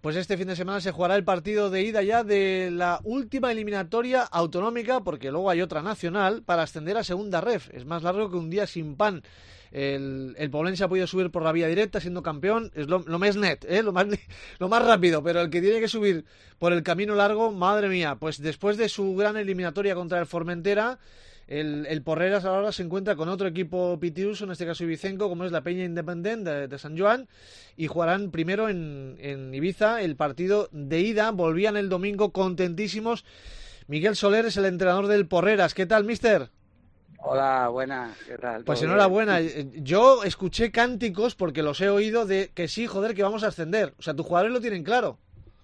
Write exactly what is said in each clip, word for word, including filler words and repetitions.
pues este fin de semana se jugará el partido de ida ya de la última eliminatoria autonómica, porque luego hay otra nacional, para ascender a segunda ref. Es más largo que un día sin pan. El, el Poblense ha podido subir por la vía directa siendo campeón, es lo, lo más net, ¿eh? lo, más, lo más rápido, pero el que tiene que subir por el camino largo, madre mía, pues después de su gran eliminatoria contra el Formentera, el, el Porreras ahora se encuentra con otro equipo pitiuso, en este caso ibicenco, como es la Peña Independent de, de San Joan, y jugarán primero en, en Ibiza el partido de ida. Volvían el domingo contentísimos. Miguel Soler es el entrenador del Porreras. ¿Qué tal, mister? Hola, buenas, ¿qué tal? Pues enhorabuena. Yo escuché cánticos, porque los he oído, de que sí, joder, que vamos a ascender. O sea, tus jugadores lo tienen claro.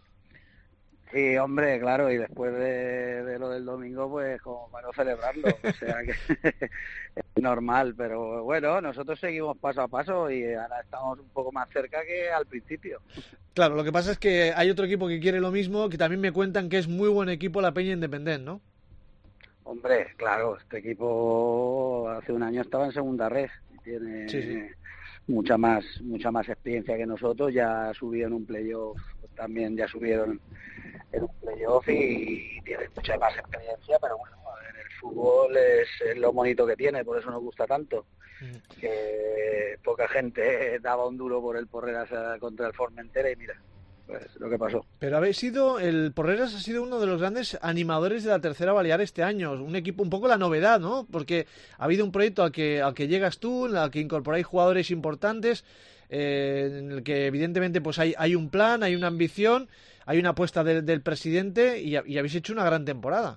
Sí, hombre, claro, y después de, de lo del domingo, pues como para no celebrarlo, o sea que es normal, pero bueno, nosotros seguimos paso a paso y ahora estamos un poco más cerca que al principio. Claro, lo que pasa es que hay otro equipo que quiere lo mismo, que también me cuentan que es muy buen equipo la Peña Independent, ¿no? Hombre, claro, este equipo hace un año estaba en segunda red, tiene sí, sí. mucha más mucha más experiencia que nosotros, ya subieron un playoff, también ya subieron en un playoff y, y tiene mucha más experiencia, pero bueno, en el fútbol es, es lo bonito que tiene, por eso nos gusta tanto. Mm. Que poca gente daba un duro por el Porreras contra el Formentera y mira, pues lo que pasó. Pero habéis sido, el Porreras ha sido uno de los grandes animadores de la tercera Balear este año, un equipo un poco la novedad, ¿no? Porque ha habido un proyecto al que, al que llegas tú, al que incorporáis jugadores importantes, eh, en el que evidentemente pues hay, hay un plan, hay una ambición, hay una apuesta de, del presidente y, y habéis hecho una gran temporada.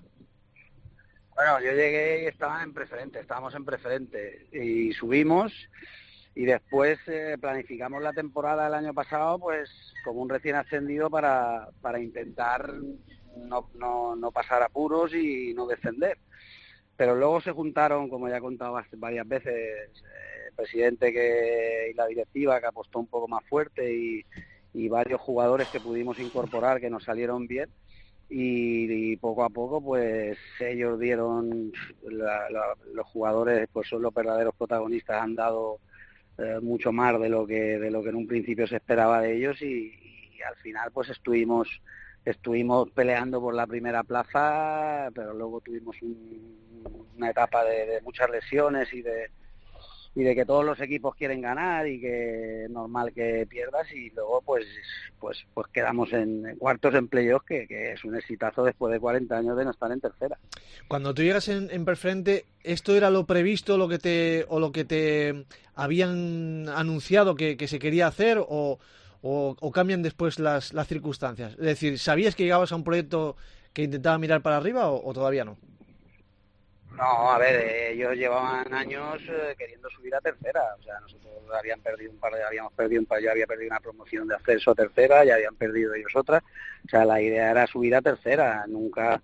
Bueno, yo llegué y estaba en preferente, estábamos en preferente y subimos. Y después eh, planificamos la temporada del año pasado pues como un recién ascendido para, para intentar no, no, no pasar apuros y no descender. Pero luego se juntaron, como ya he contado varias veces, eh, el presidente que, y la directiva que apostó un poco más fuerte y, y varios jugadores que pudimos incorporar que nos salieron bien. Y, y poco a poco pues ellos dieron, la, la, los jugadores pues son los verdaderos protagonistas, han dado Eh, mucho más de lo que de lo que en un principio se esperaba de ellos y, y al final pues estuvimos estuvimos peleando por la primera plaza, pero luego tuvimos un, una etapa de, de muchas lesiones y de y de que todos los equipos quieren ganar y que es normal que pierdas y luego pues pues pues quedamos en cuartos en playoff que, que es un exitazo después de cuarenta años de no estar en tercera. Cuando tú llegas en, en preferente, ¿esto era lo previsto lo que te o lo que te habían anunciado que, que se quería hacer o, o, o cambian después las, las circunstancias? Es decir, ¿sabías que llegabas a un proyecto que intentaba mirar para arriba o, o todavía no? No, a ver, eh, ellos llevaban años eh, queriendo subir a tercera, o sea, nosotros habían perdido un par de, habíamos perdido un par, yo había perdido una promoción de ascenso a tercera, ya habían perdido ellos otra, o sea, la idea era subir a tercera, nunca,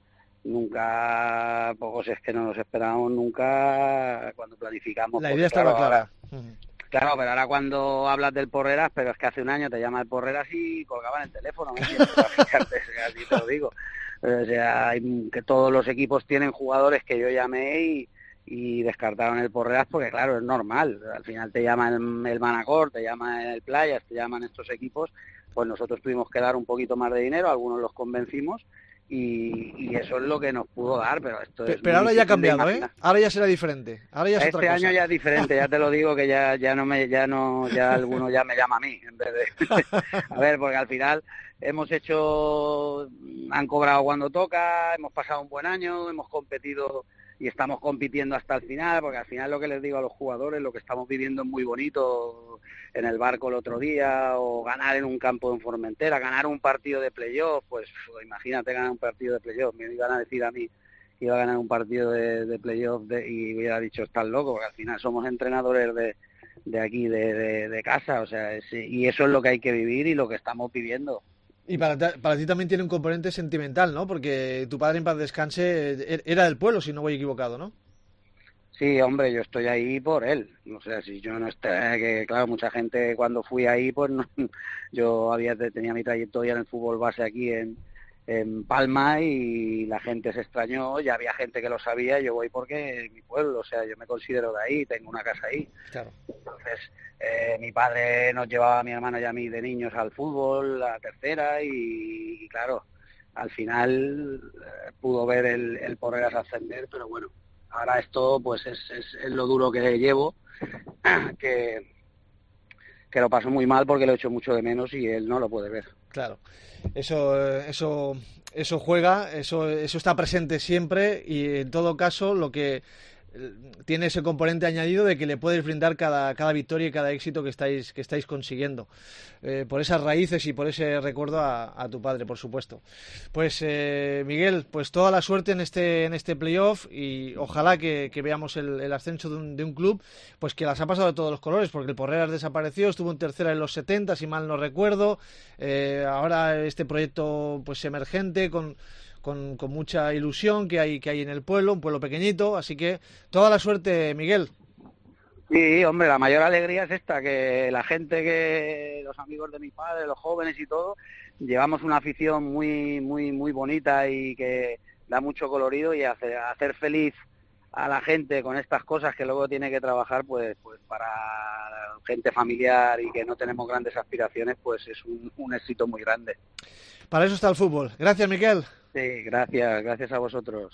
nunca, pocos es que no nos esperábamos nunca cuando planificamos. La idea estaba claro, clara. Ahora, claro, pero ahora cuando hablas del Porreras, pero es que hace un año te llama el Porreras y colgaban el teléfono, ¿me entiendes? Así te lo digo. O sea, que todos los equipos tienen jugadores que yo llamé y, y descartaron el Porreras porque, claro, es normal. Al final te llaman el, el Manacor, te llaman el Playas, te llaman estos equipos. Pues nosotros tuvimos que dar un poquito más de dinero, algunos los convencimos y, y eso es lo que nos pudo dar. Pero esto Pero, es pero ahora ya ha cambiado, ¿eh? Ahora ya será diferente. Ahora ya es este otra cosa. año ya es diferente, ya te lo digo que ya ya no me ya no ya alguno ya me llama a mí en vez de a ver, porque al final hemos hecho, han cobrado cuando toca, hemos pasado un buen año, hemos competido y estamos compitiendo hasta el final, porque al final lo que les digo a los jugadores, lo que estamos viviendo es muy bonito, en el barco el otro día, o ganar en un campo en Formentera, ganar un partido de playoff, pues imagínate ganar un partido de playoff, me iban a decir a mí que iba a ganar un partido de, de playoff de, y hubiera dicho, estás loco, porque al final somos entrenadores de, de aquí, de, de, de casa, o sea, es, y eso es lo que hay que vivir y lo que estamos viviendo. Y para, para ti también tiene un componente sentimental, ¿no? Porque tu padre en paz descanse era del pueblo, si no voy equivocado, ¿no? Sí, hombre, yo estoy ahí por él. O sea, si yo no estoy, que claro, mucha gente cuando fui ahí, pues no, yo había tenía mi trayectoria en el fútbol base aquí en, en Palma y la gente se extrañó, ya había gente que lo sabía, yo voy porque es mi pueblo, o sea, yo me considero de ahí, tengo una casa ahí. Claro. Entonces, eh, mi padre nos llevaba a mi hermano y a mí de niños al fútbol, a tercera, y, y claro, al final eh, pudo ver el, el Porreras ascender, pero bueno, ahora esto pues es, es, es lo duro que llevo, que, que lo paso muy mal porque lo echo mucho de menos y él no lo puede ver. Claro, eso, eso, eso juega, eso, eso está presente siempre y en todo caso lo que tiene ese componente añadido de que le puedes brindar cada, cada victoria y cada éxito que estáis, que estáis consiguiendo, eh, por esas raíces y por ese recuerdo a, a tu padre, por supuesto. Pues eh, Miguel, pues toda la suerte en este, en este playoff y ojalá que, que veamos el, el ascenso de un, de un club pues que las ha pasado de todos los colores, porque el Porreras desapareció, estuvo en tercera en los setenta, si mal no recuerdo, eh, ahora este proyecto pues emergente con Con, con mucha ilusión que hay que hay en el pueblo, un pueblo pequeñito, así que toda la suerte, Miguel. Sí, hombre, la mayor alegría es esta, que la gente, que los amigos de mi padre, los jóvenes y todo, llevamos una afición muy muy muy bonita y que da mucho colorido, y hacer, hacer feliz a la gente con estas cosas que luego tiene que trabajar, pues pues para gente familiar y que no tenemos grandes aspiraciones, pues es un, un éxito muy grande. Para eso está el fútbol. Gracias, Miguel. Sí, gracias, gracias a vosotros.